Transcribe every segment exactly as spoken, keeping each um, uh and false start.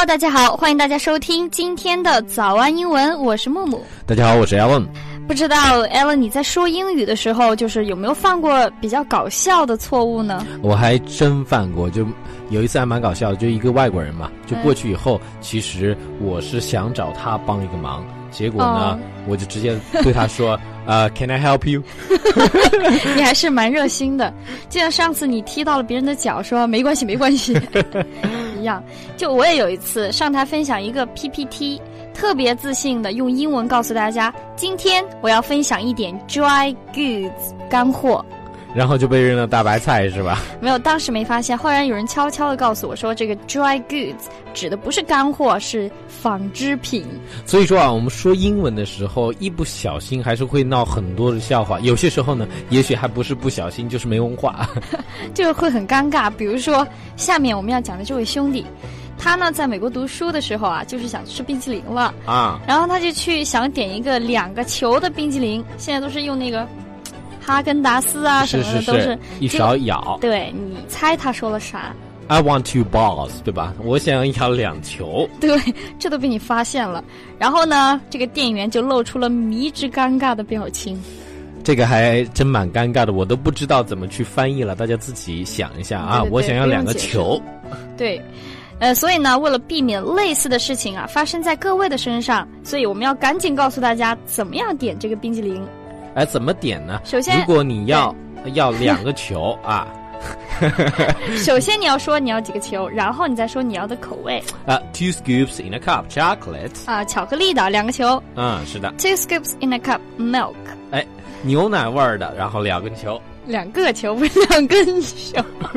Hello， 大家好，欢迎大家收听今天的早安英文，我是木木。 大家好，我是 Alan。 不知道 Alan 你在说英语的时候，就是有没有犯过比较搞笑的错误呢？ 我还真犯过，就有一次还蛮搞笑的，就一个外国人嘛，就过去以后，嗯、其实我是想找他帮一个忙，结果呢，哦、我就直接对他说，呃、uh, ，Can I help you？ 你还是蛮热心的，就像上次你踢到了别人的脚，说没关系，没关系一样。就我也有一次上台分享一个 P P T。特别自信的用英文告诉大家，今天我要分享一点 dry goods 干货， 然后就被扔了大白菜是吧？ 没有，当时没发现，后来有人悄悄的告诉我说，这个 dry goods 指的不是干货，是纺织品。 所以说啊，我们说英文的时候，一不小心还是会闹很多的笑话，有些时候呢，也许还不是不小心，就是没文化， 就会很尴尬。比如说，下面我们要讲的这位兄弟。他呢，在美国读书的时候啊，就是想吃冰淇淋了啊，然后他就去想点一个两个球的冰淇淋，现在都是用那个哈根达斯啊什么的， 是是是都是一勺舀。 对，你猜他说了啥 ？I want two balls， 对吧？我想要两球。 对，这都被你发现了。然后呢，这个店员就露出了迷之尴尬的表情。 这个还真蛮尴尬的，我都不知道怎么去翻译了，大家自己想一下啊。 对对对， 我想要两个球。 对。呃，所以呢，为了避免类似的事情啊发生在各位的身上，所以我们要赶紧告诉大家怎么样点这个冰淇淋。 哎，怎么点呢？ 首先， 如果你要要两个球啊， 首先你要说你要几个球，然后你再说你要的口味。 啊、uh, ，two scoops in a cup chocolate。 啊，巧克力的两个球。 嗯，是的。 Two scoops in a cup milk。 哎，牛奶味儿的，然后两根球。 两个球不是两根球。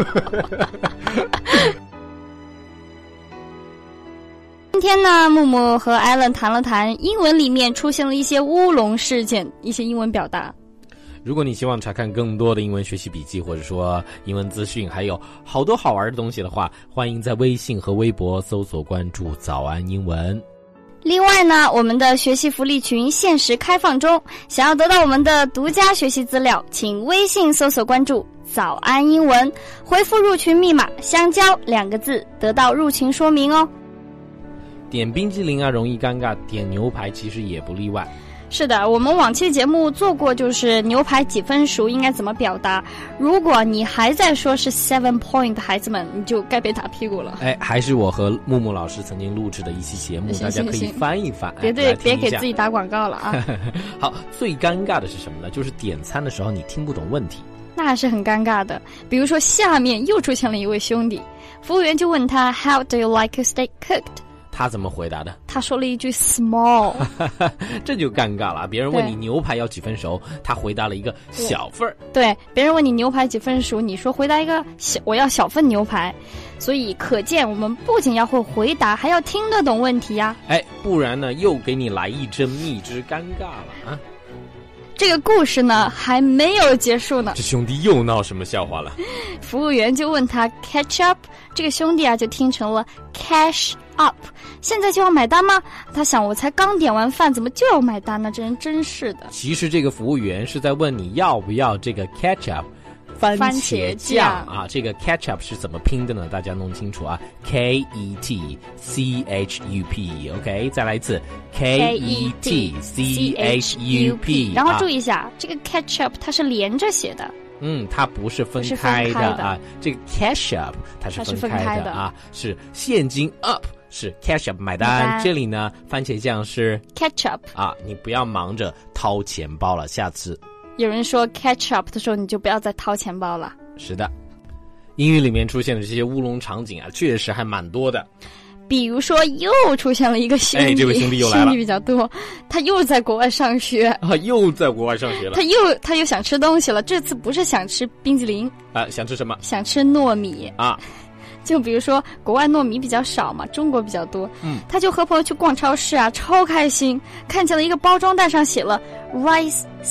今天呢，木木和 Alan 谈了谈英文里面出现了一些乌龙事件，一些英文表达。 如果你希望查看更多的英文学习笔记，或者说英文资讯，还有好多好玩的东西的话，欢迎在微信和微博搜索关注早安英文。 另外呢，我们的学习福利群限时开放中，想要得到我们的独家学习资料，请微信搜索关注早安英文，回复入群密码香蕉两个字，得到入群说明哦。 点冰淇淋啊容易尴尬，点牛排其实也不例外。 是的，我们往期节目做过，就是牛排几分熟应该怎么表达。如果你还在说是 seven point 的孩子们，你就该被打屁股了。 哎，还是我和木木老师曾经录制的一期节目，大家可以翻一翻。 别对，别给自己打广告了啊！ 好，最尴尬的是什么呢？就是点餐的时候你听不懂问题， 那还是很尴尬的。比如说下面又出现了一位兄弟，服务员就问他 How do you like your steak cooked？ 他怎么回答的？ 他说了一句 small。 这就尴尬了。别人问你牛排要几分熟，他回答了一个小份儿。 对，别人问你牛排几分熟，你说回答一个小，我要小份牛排。所以可见我们不仅要会回答，还要听得懂问题呀、啊。 哎，不然呢又给你来一针蜜汁，尴尬了啊。 这个故事呢还没有结束呢， 这兄弟又闹什么笑话了？ 服务员就问他 catch up， 这个兄弟啊就听成了 cash up， 现在就要买单吗？他想我才刚点完饭，怎么就要买单呢？这人真是的。 其实这个服务员是在问你要不要这个 catch up。番茄酱啊，这个 ketchup 是怎么拼的呢？大家弄清楚啊 ，K E T C H U P，OK， 再来一次 K E T C H U P， 然后注意一下，啊、这个 ketchup 它是连着写的， 嗯，它不是分开的, 开的啊。这个 ketchup 它是分开的, 开的啊，是现金 up 是 ketchup 买单，买单这里呢番茄酱是 ketchup 啊，你不要忙着掏钱包了，下次。 有人说 catch up 的时候，你就不要再掏钱包了。 是的，英语里面出现的这些乌龙场景啊，确实还蛮多的。 比如说，又出现了一个兄弟， 哎，这位兄弟又来了， 兄弟比较多，他又在国外上学啊，又在国外上学了。 他又他又想吃东西了，这次不是想吃冰淇淋啊，想吃什么？ 想吃糯米啊。 就比如说国外糯米比较少嘛，中国比较多，嗯，他就和朋友去逛超市啊，超开心，看见了一个包装袋上写了 rice stick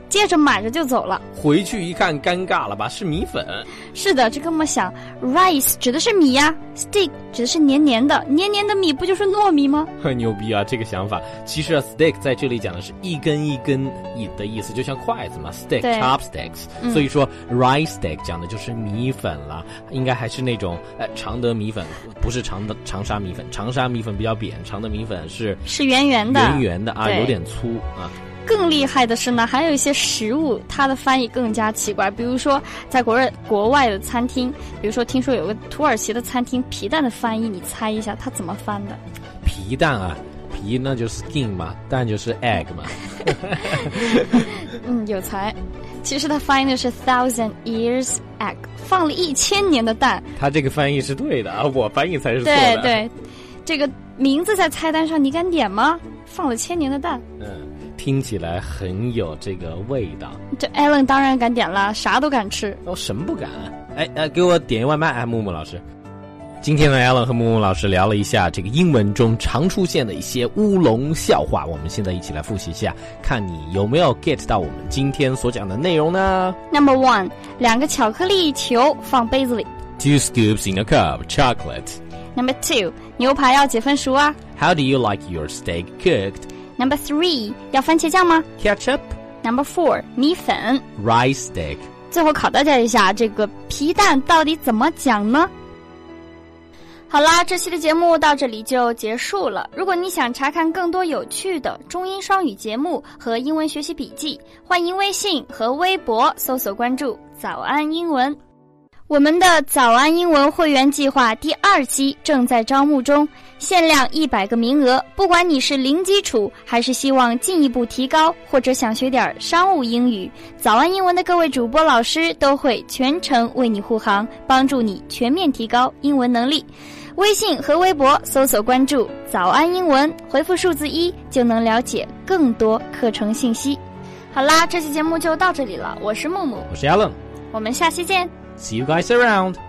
接着买着就走了。 回去一看尴尬了吧，是米粉。 是的，这跟我们想 rice 指的是米呀， stick 指的是黏黏的，黏黏的米不就是糯米吗？ 很牛逼啊，这个想法。其实啊 stick 在这里讲的是一根一根的意思，就像筷子嘛 stick chopsticks、嗯、所以说 rice stick 讲的就是米粉了，应该还是那种呃常德米粉，不是长的长沙米粉，长沙米粉比较扁，常德米粉是是圆圆的圆圆的啊，有点粗啊。 更厉害的是呢，还有一些食物它的翻译更加奇怪，比如说在国外国外的餐厅，比如说听说有个土耳其的餐厅，皮蛋的翻译你猜一下它怎么翻的？ 皮蛋啊，皮呢就是 skin 嘛，蛋就是 egg 嘛。 嗯，有才。其实它翻译的是 thousand years egg， 放了一千年的蛋。 它这个翻译是对的啊，我翻译才是错的。 对对，这个名字在菜单上你敢点吗？放了千年的蛋。 嗯。听起来很有这个味道。 这 Alan 当然敢点了，啥都敢吃。 哦，什么不敢？哎哎，给我点一外卖，哎，木木老师。今天呢 ，Alan 和木木老师聊了一下这个英文中常出现的一些乌龙笑话，我们现在一起来复习一下，看你有没有 get 到我们今天所讲的内容呢 ？Number one， 两个巧克力球放杯子里。 Two scoops in a cup chocolate. Number two， 牛排要几分熟啊 ？How do you like your steak cooked?Number three， 要番茄酱吗 ？Ketchup. Number four， 米粉。 Rice stick. 最后考大家一下，这个皮蛋到底怎么讲呢？好啦，这期的节目到这里就结束了。如果你想查看更多有趣的中英双语节目和英文学习笔记，欢迎微信和微博搜索关注早安英文。我们的早安英文会员计划第二期正在招募中，限量一百个名额。不管你是零基础，还是希望进一步提高，或者想学点商务英语，早安英文的各位主播老师都会全程为你护航，帮助你全面提高英文能力。微信和微博搜索关注早安英文，回复数字一就能了解更多课程信息。好啦，这期节目就到这里了，我是木木， 我是 Alan， 我们下期见。 See you guys around.